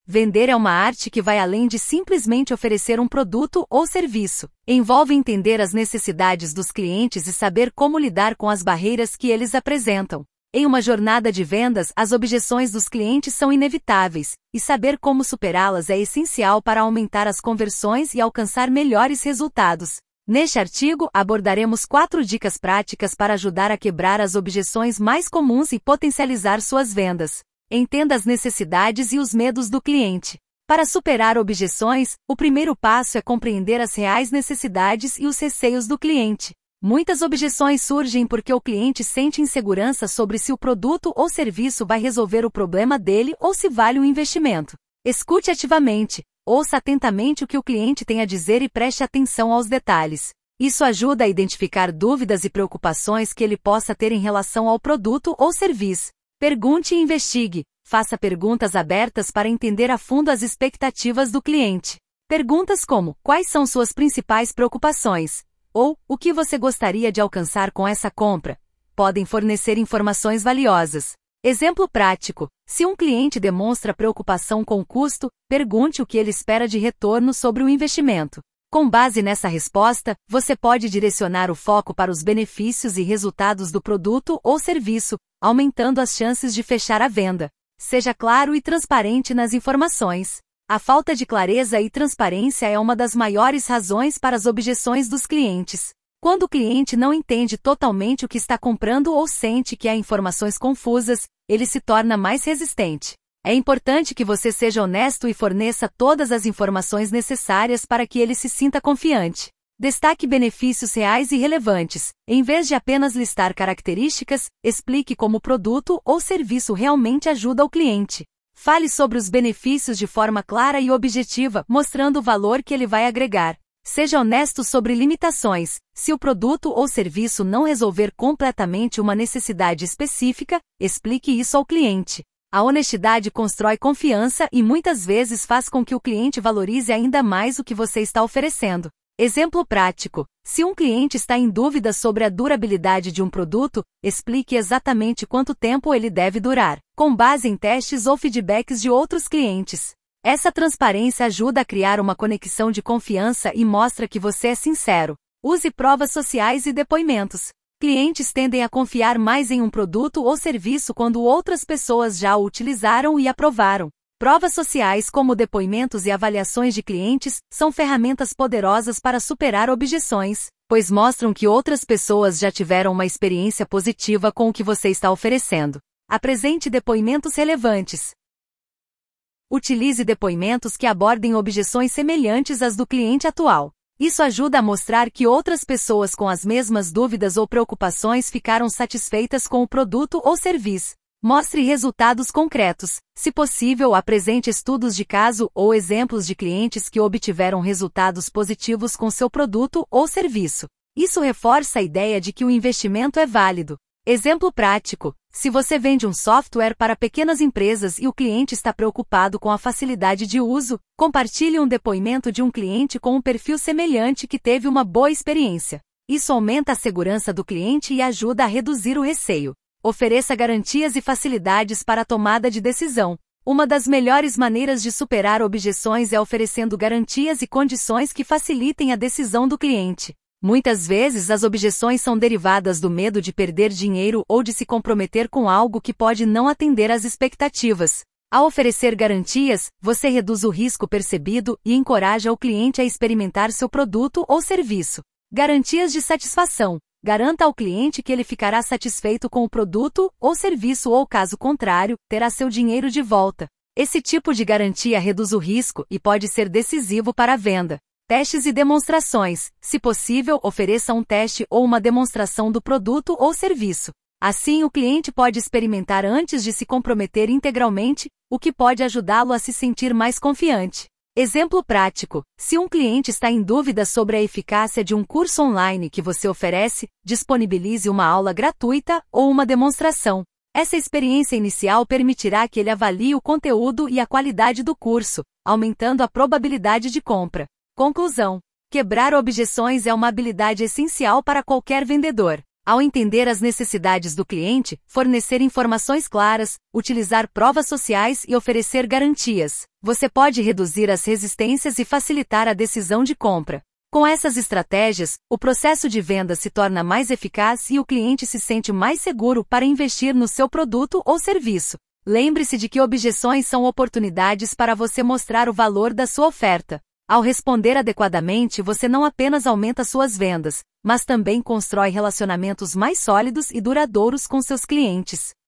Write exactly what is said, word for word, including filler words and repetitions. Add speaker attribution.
Speaker 1: Vender é uma arte que vai além de simplesmente oferecer um produto ou serviço. Envolve entender as necessidades dos clientes e saber como lidar com as barreiras que eles apresentam. Em uma jornada de vendas, as objeções dos clientes são inevitáveis, e saber como superá-las é essencial para aumentar as conversões e alcançar melhores resultados. Neste artigo, abordaremos quatro dicas práticas para ajudar a quebrar as objeções mais comuns e potencializar suas vendas. Entenda as necessidades e os medos do cliente. Para superar objeções, o primeiro passo é compreender as reais necessidades e os receios do cliente. Muitas objeções surgem porque o cliente sente insegurança sobre se o produto ou serviço vai resolver o problema dele ou se vale um investimento. Escute ativamente, ouça atentamente o que o cliente tem a dizer e preste atenção aos detalhes. Isso ajuda a identificar dúvidas e preocupações que ele possa ter em relação ao produto ou serviço. Pergunte e investigue. Faça perguntas abertas para entender a fundo as expectativas do cliente. Perguntas como: quais são suas principais preocupações? Ou, o que você gostaria de alcançar com essa compra? Podem fornecer informações valiosas. Exemplo prático: se um cliente demonstra preocupação com o custo, pergunte o que ele espera de retorno sobre o investimento. Com base nessa resposta, você pode direcionar o foco para os benefícios e resultados do produto ou serviço, aumentando as chances de fechar a venda. Seja claro e transparente nas informações. A falta de clareza e transparência é uma das maiores razões para as objeções dos clientes. Quando o cliente não entende totalmente o que está comprando ou sente que há informações confusas, ele se torna mais resistente. É importante que você seja honesto e forneça todas as informações necessárias para que ele se sinta confiante. Destaque benefícios reais e relevantes. Em vez de apenas listar características, explique como o produto ou serviço realmente ajuda o cliente. Fale sobre os benefícios de forma clara e objetiva, mostrando o valor que ele vai agregar. Seja honesto sobre limitações. Se o produto ou serviço não resolver completamente uma necessidade específica, explique isso ao cliente. A honestidade constrói confiança e muitas vezes faz com que o cliente valorize ainda mais o que você está oferecendo. Exemplo prático: se um cliente está em dúvida sobre a durabilidade de um produto, explique exatamente quanto tempo ele deve durar, com base em testes ou feedbacks de outros clientes. Essa transparência ajuda a criar uma conexão de confiança e mostra que você é sincero. Use provas sociais e depoimentos. Clientes tendem a confiar mais em um produto ou serviço quando outras pessoas já o utilizaram e aprovaram. Provas sociais como depoimentos e avaliações de clientes são ferramentas poderosas para superar objeções, pois mostram que outras pessoas já tiveram uma experiência positiva com o que você está oferecendo. Apresente depoimentos relevantes. Utilize depoimentos que abordem objeções semelhantes às do cliente atual. Isso ajuda a mostrar que outras pessoas com as mesmas dúvidas ou preocupações ficaram satisfeitas com o produto ou serviço. Mostre resultados concretos. Se possível, apresente estudos de caso ou exemplos de clientes que obtiveram resultados positivos com seu produto ou serviço. Isso reforça a ideia de que o investimento é válido. Exemplo prático: se você vende um software para pequenas empresas e o cliente está preocupado com a facilidade de uso, compartilhe um depoimento de um cliente com um perfil semelhante que teve uma boa experiência. Isso aumenta a segurança do cliente e ajuda a reduzir o receio. Ofereça garantias e facilidades para a tomada de decisão. Uma das melhores maneiras de superar objeções é oferecendo garantias e condições que facilitem a decisão do cliente. Muitas vezes as objeções são derivadas do medo de perder dinheiro ou de se comprometer com algo que pode não atender às expectativas. Ao oferecer garantias, você reduz o risco percebido e encoraja o cliente a experimentar seu produto ou serviço. Garantias de satisfação. Garanta ao cliente que ele ficará satisfeito com o produto ou serviço ou, caso contrário, terá seu dinheiro de volta. Esse tipo de garantia reduz o risco e pode ser decisivo para a venda. Testes e demonstrações. Se possível, ofereça um teste ou uma demonstração do produto ou serviço. Assim, o cliente pode experimentar antes de se comprometer integralmente, o que pode ajudá-lo a se sentir mais confiante. Exemplo prático: se um cliente está em dúvida sobre a eficácia de um curso online que você oferece, disponibilize uma aula gratuita ou uma demonstração. Essa experiência inicial permitirá que ele avalie o conteúdo e a qualidade do curso, aumentando a probabilidade de compra. Conclusão: quebrar objeções é uma habilidade essencial para qualquer vendedor. Ao entender as necessidades do cliente, fornecer informações claras, utilizar provas sociais e oferecer garantias, você pode reduzir as resistências e facilitar a decisão de compra. Com essas estratégias, o processo de venda se torna mais eficaz e o cliente se sente mais seguro para investir no seu produto ou serviço. Lembre-se de que objeções são oportunidades para você mostrar o valor da sua oferta. Ao responder adequadamente, você não apenas aumenta suas vendas, mas também constrói relacionamentos mais sólidos e duradouros com seus clientes.